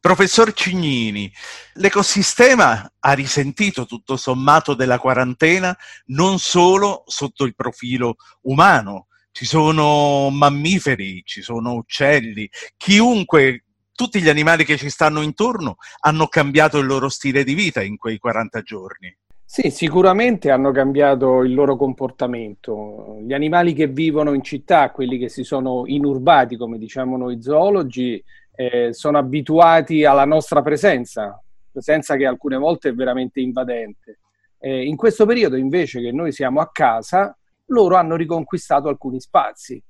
Professor Cignini, l'ecosistema ha risentito tutto sommato della quarantena non solo sotto il profilo umano. Ci sono mammiferi, ci sono uccelli, chiunque, tutti gli animali che ci stanno intorno hanno cambiato il loro stile di vita in quei 40 giorni. Sì, sicuramente hanno cambiato il loro comportamento. Gli animali che vivono in città, quelli che si sono inurbati, come diciamo noi zoologi, sono abituati alla nostra presenza che alcune volte è veramente invadente. In questo periodo, invece, che noi siamo a casa, loro hanno riconquistato alcuni spazi.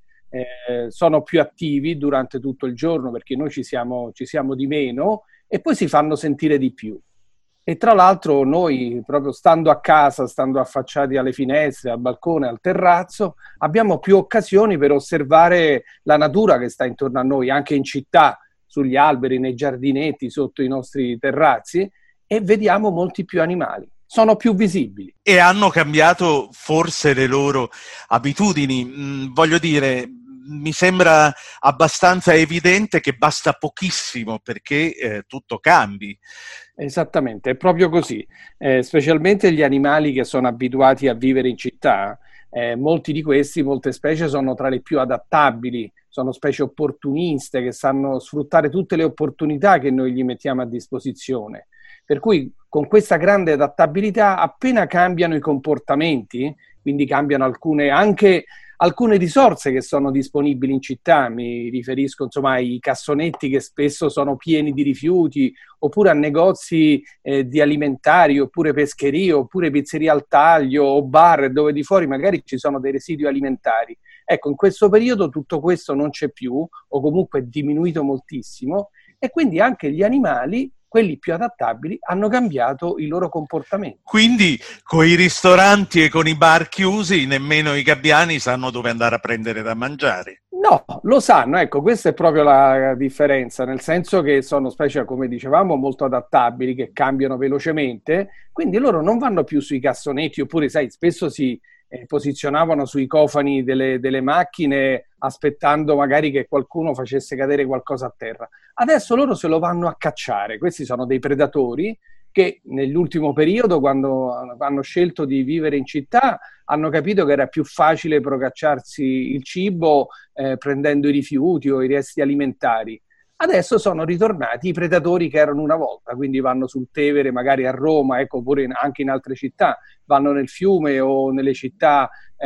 Sono più attivi durante tutto il giorno perché noi ci siamo di meno e poi si fanno sentire di più. E tra l'altro noi, proprio stando a casa, stando affacciati alle finestre, al balcone, al terrazzo, abbiamo più occasioni per osservare la natura che sta intorno a noi, anche in città, sugli alberi, nei giardinetti, sotto i nostri terrazzi, e vediamo molti più animali. Sono più visibili. E hanno cambiato forse le loro abitudini. Voglio dire, mi sembra abbastanza evidente che basta pochissimo perché tutto cambi. Esattamente, è proprio così. Specialmente gli animali che sono abituati a vivere in città, molti di questi, molte specie sono tra le più adattabili, sono specie opportuniste che sanno sfruttare tutte le opportunità che noi gli mettiamo a disposizione. Per cui con questa grande adattabilità, appena cambiano i comportamenti, quindi cambiano anche alcune risorse che sono disponibili in città, mi riferisco insomma ai cassonetti che spesso sono pieni di rifiuti, oppure a negozi di alimentari, oppure pescherie, oppure pizzerie al taglio o bar dove di fuori magari ci sono dei residui alimentari. Ecco, in questo periodo tutto questo non c'è più, o comunque è diminuito moltissimo, e quindi anche gli animali, quelli più adattabili, hanno cambiato il loro comportamento. Quindi con i ristoranti e con i bar chiusi nemmeno i gabbiani sanno dove andare a prendere da mangiare. No, lo sanno, ecco, questa è proprio la differenza, nel senso che sono specie, come dicevamo, molto adattabili, che cambiano velocemente, quindi loro non vanno più sui cassonetti, oppure, sai, spesso si posizionavano sui cofani delle macchine aspettando magari che qualcuno facesse cadere qualcosa a terra. Adesso loro se lo vanno a cacciare, questi sono dei predatori che nell'ultimo periodo, quando hanno scelto di vivere in città, hanno capito che era più facile procacciarsi il cibo prendendo i rifiuti o i resti alimentari. Adesso sono ritornati i predatori che erano una volta, quindi vanno sul Tevere, magari a Roma, ecco, oppure anche in altre città, vanno nel fiume o nelle città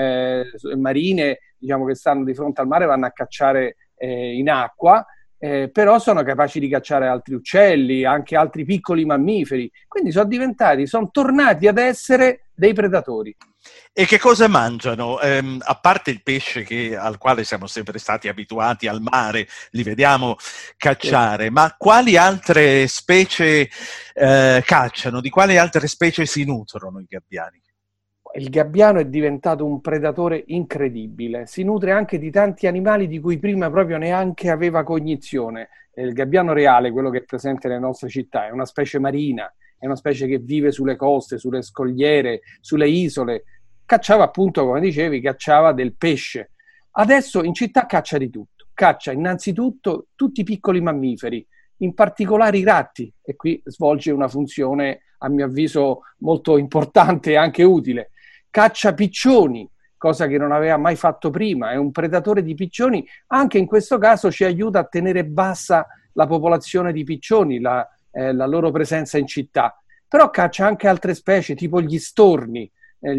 marine, diciamo che stanno di fronte al mare, vanno a cacciare in acqua, però sono capaci di cacciare altri uccelli, anche altri piccoli mammiferi, quindi sono tornati ad essere dei predatori. E che cosa mangiano? A parte il pesce al quale siamo sempre stati abituati al mare, li vediamo cacciare, ma quali altre specie cacciano? Di quali altre specie si nutrono i gabbiani? Il gabbiano è diventato un predatore incredibile, si nutre anche di tanti animali di cui prima proprio neanche aveva cognizione. Il gabbiano reale, quello che è presente nelle nostre città, è una specie marina, è una specie che vive sulle coste, sulle scogliere, sulle isole. Cacciava appunto, come dicevi, cacciava del pesce. Adesso in città caccia di tutto. Caccia innanzitutto tutti i piccoli mammiferi, in particolare i ratti, e qui svolge una funzione, a mio avviso, molto importante e anche utile. Caccia piccioni, cosa che non aveva mai fatto prima, è un predatore di piccioni, anche in questo caso ci aiuta a tenere bassa la popolazione di piccioni, la loro presenza in città. Però caccia anche altre specie, tipo gli storni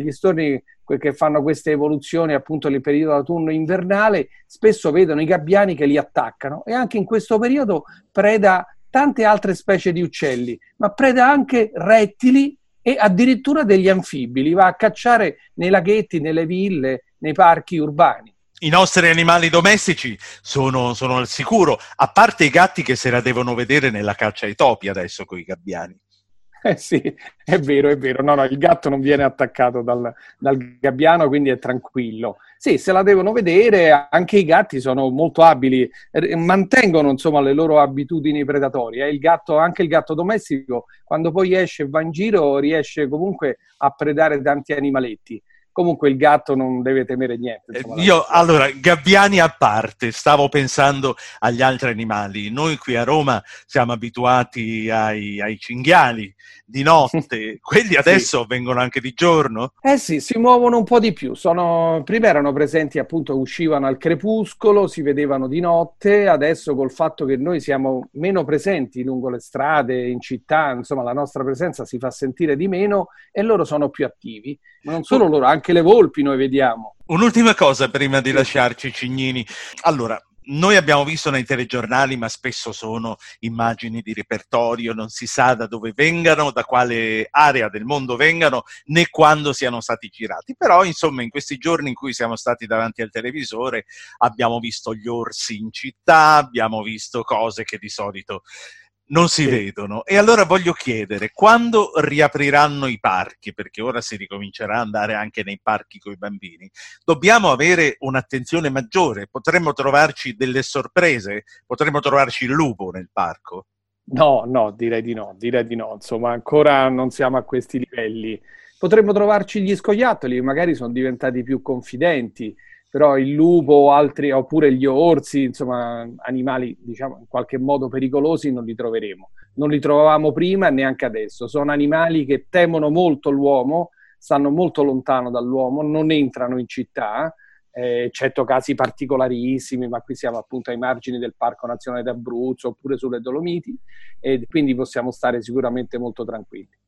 che fanno queste evoluzioni appunto nel periodo autunno-invernale, spesso vedono i gabbiani che li attaccano, e anche in questo periodo preda tante altre specie di uccelli, ma preda anche rettili e addirittura degli anfibi, li va a cacciare nei laghetti, nelle ville, nei parchi urbani. I nostri animali domestici sono al sicuro, a parte i gatti che se la devono vedere nella caccia ai topi adesso con i gabbiani. Sì, è vero, è vero. No, il gatto non viene attaccato dal gabbiano, quindi è tranquillo. Sì, se la devono vedere, anche i gatti sono molto abili, mantengono insomma le loro abitudini predatorie. Anche il gatto domestico, quando poi esce e va in giro, riesce comunque a predare tanti animaletti. Comunque il gatto non deve temere niente. Insomma, Io, allora, gabbiani a parte, stavo pensando agli altri animali. Noi qui a Roma siamo abituati ai cinghiali di notte, quelli sì. adesso vengono anche di giorno? Eh sì, si muovono un po' di più. Prima erano presenti, appunto, uscivano al crepuscolo, si vedevano di notte. Adesso, col fatto che noi siamo meno presenti lungo le strade, in città, insomma, la nostra presenza si fa sentire di meno e loro sono più attivi. Ma non solo loro, anche le volpi noi vediamo. Un'ultima cosa prima di Sì. lasciarci, Cignini. Allora, noi abbiamo visto nei telegiornali, ma spesso sono immagini di repertorio, non si sa da dove vengano, da quale area del mondo vengano, né quando siano stati girati. Però, insomma, in questi giorni in cui siamo stati davanti al televisore, abbiamo visto gli orsi in città, abbiamo visto cose che di solito non si Sì. vedono. E allora voglio chiedere, quando riapriranno i parchi, perché ora si ricomincerà ad andare anche nei parchi con i bambini, dobbiamo avere un'attenzione maggiore, potremmo trovarci delle sorprese, potremmo trovarci il lupo nel parco. No, no, direi di no, insomma, ancora non siamo a questi livelli. Potremmo trovarci gli scoiattoli, magari sono diventati più confidenti, però il lupo o altri, oppure gli orsi, insomma, animali, diciamo, in qualche modo pericolosi non li troveremo. Non li trovavamo prima e neanche adesso. Sono animali che temono molto l'uomo, stanno molto lontano dall'uomo, non entrano in città, eccetto casi particolarissimi, ma qui siamo appunto ai margini del Parco Nazionale d'Abruzzo oppure sulle Dolomiti, e quindi possiamo stare sicuramente molto tranquilli.